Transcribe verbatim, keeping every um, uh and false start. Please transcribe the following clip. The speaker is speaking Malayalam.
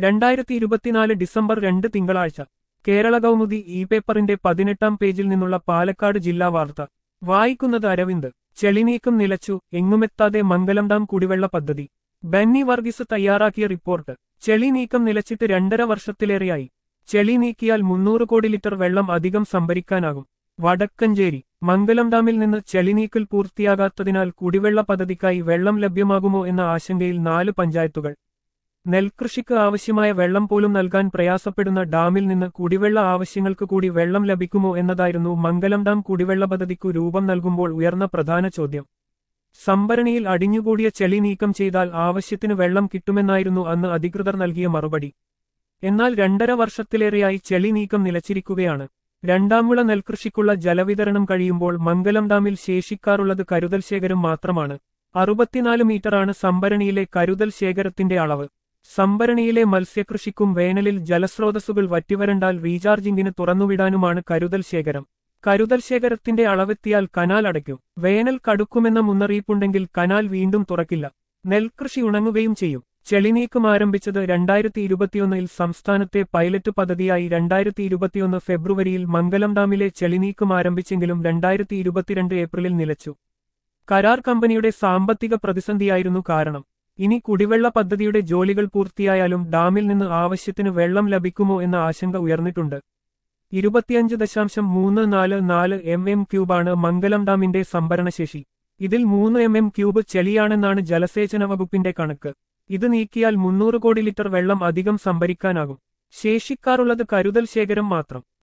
രണ്ടായിരത്തി ഇരുപത്തിനാല് ഡിസംബർ രണ്ട് തിങ്കളാഴ്ച കേരള കൗമുദി ഇ പേപ്പറിന്റെ പതിനെട്ടാം പേജിൽ നിന്നുള്ള പാലക്കാട് ജില്ലാ വാർത്ത വായിക്കുന്നത് അരവിന്ദ്. ചെളിനീക്കം നിലച്ചു, എങ്ങുമെത്താതെ മംഗലം ഡാം കുടിവെള്ള പദ്ധതി. ബെന്നി വർഗീസ് തയ്യാറാക്കിയ റിപ്പോർട്ട്. ചെളി നീക്കം നിലച്ചിട്ട് രണ്ടര വർഷത്തിലേറെയായി. ചെളി നീക്കിയാൽ മുന്നൂറ് കോടി ലിറ്റർ വെള്ളം അധികം സംഭരിക്കാനാകും. വടക്കഞ്ചേരി മംഗലം ഡാമിൽ നിന്ന് ചെളിനീക്കൽ പൂർത്തിയാകാത്തതിനാൽ കുടിവെള്ള പദ്ധതിക്കായി വെള്ളം ലഭ്യമാകുമോ എന്ന ആശങ്കയിൽ നാല് പഞ്ചായത്തുകൾ. നെൽകൃഷിക്ക് ആവശ്യമായ വെള്ളം പോലും നൽകാൻ പ്രയാസപ്പെടുന്ന ഡാമിൽ നിന്ന് കുടിവെള്ള ആവശ്യങ്ങൾക്ക് കൂടി വെള്ളം ലഭിക്കുമോ എന്നതായിരുന്നു മംഗലം ഡാം കുടിവെള്ള പദ്ധതിക്കു രൂപം നൽകുമ്പോൾ ഉയർന്ന പ്രധാന ചോദ്യം. സംഭരണിയിൽ അടിഞ്ഞുകൂടിയ ചെളി നീക്കം ചെയ്താൽ ആവശ്യത്തിന് വെള്ളം കിട്ടുമെന്നായിരുന്നു അന്ന് അധികൃതർ നൽകിയ മറുപടി. എന്നാൽ രണ്ടര വർഷത്തിലേറെയായി ചെളി നീക്കം നിലച്ചിരിക്കുകയാണ്. രണ്ടാം വിള നെൽകൃഷിക്കുള്ള ജലവിതരണം കഴിയുമ്പോൾ മംഗലം ഡാമിൽ ശേഷിക്കാറുള്ളത് കരുതൽ ശേഖരം മാത്രമാണ്. അറുപത്തിനാല് മീറ്ററാണ് സംഭരണിയിലെ കരുതൽ ശേഖരത്തിന്റെ അളവ്. സംഭരണിയിലെ മത്സ്യകൃഷിക്കും വേനലിൽ ജലസ്രോതസ്സുകൾ വറ്റിവരണ്ടാൽ റീചാർജിംഗിന് തുറന്നുവിടാനുമാണ് കരുതൽ ശേഖരം. കരുതൽ ശേഖരത്തിന്റെ അളവെത്തിയാൽ കനാൽ അടയ്ക്കും. വേനൽ കടുക്കുമെന്ന മുന്നറിയിപ്പുണ്ടെങ്കിൽ കനാൽ വീണ്ടും തുറക്കില്ല. നെൽകൃഷി ഉണങ്ങുകയും ചെയ്യും. ചെളിനീക്കം ആരംഭിച്ചത് രണ്ടായിരത്തി ഇരുപത്തിയൊന്നിൽ സംസ്ഥാനത്തെ പൈലറ്റ് പദ്ധതിയായി രണ്ടായിരത്തി ഇരുപത്തിയൊന്ന് ഫെബ്രുവരിയിൽ മംഗലം ഡാമിലെ ചെളിനീക്കം ആരംഭിച്ചെങ്കിലും രണ്ടായിരത്തി ഇരുപത്തിരണ്ട് ഏപ്രിലിൽ നിലച്ചു. കരാർ കമ്പനിയുടെ സാമ്പത്തിക പ്രതിസന്ധിയായിരുന്നു കാരണം. ഇനി കുടിവെള്ള പദ്ധതിയുടെ ജോലികൾ പൂർത്തിയായാലും ഡാമിൽ നിന്ന് ആവശ്യത്തിന് വെള്ളം ലഭിക്കുമോ എന്ന ആശങ്ക ഉയർന്നിട്ടുണ്ട്. ഇരുപത്തിയഞ്ച് ദശാംശം മൂന്ന് നാല് നാല് എം എം ക്യൂബാണ് മംഗലം ഡാമിന്റെ സംഭരണശേഷി. ഇതിൽ മൂന്ന് എം എം ക്യൂബ് ചെളിയാണെന്നാണ് ജലസേചന വകുപ്പിന്റെ കണക്ക്. ഇത് നീക്കിയാൽ മുന്നൂറ് കോടി ലിറ്റർ വെള്ളം അധികം സംഭരിക്കാനാകും. ശേഷിക്കാറുള്ളത് കരുതൽ ശേഖരം മാത്രം.